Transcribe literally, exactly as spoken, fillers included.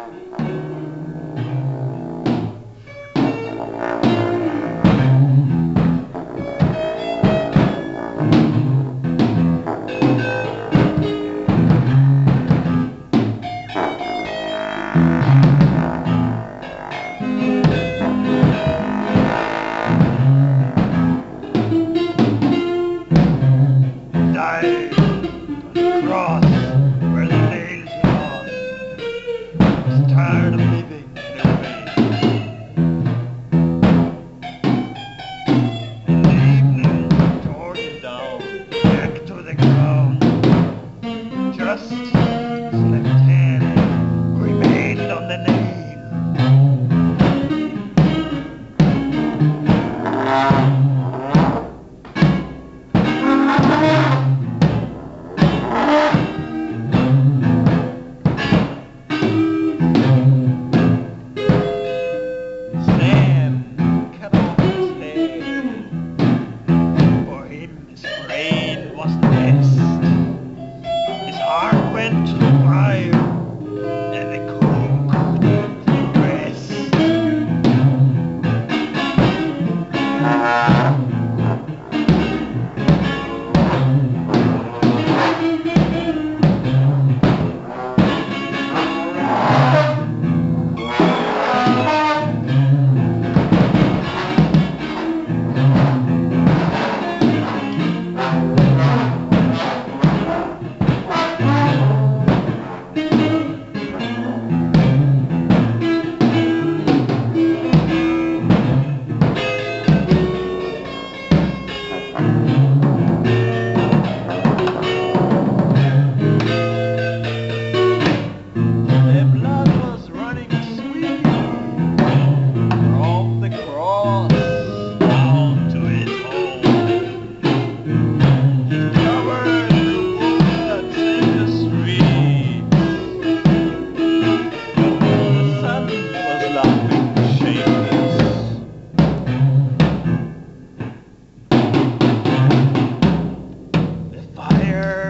Died on the cross where the nails were on. Was tired of living in a way. In the evening, tore him down, back to the ground. Just his left hand remained on the nail. Sam cut off his head. For him, his brain wasn't best. His heart went to the fire, and the cook couldn't rest. The blood was running sweet from the cross down to his home. It covered the woods in the streets. The sun was laughing shameless. The fire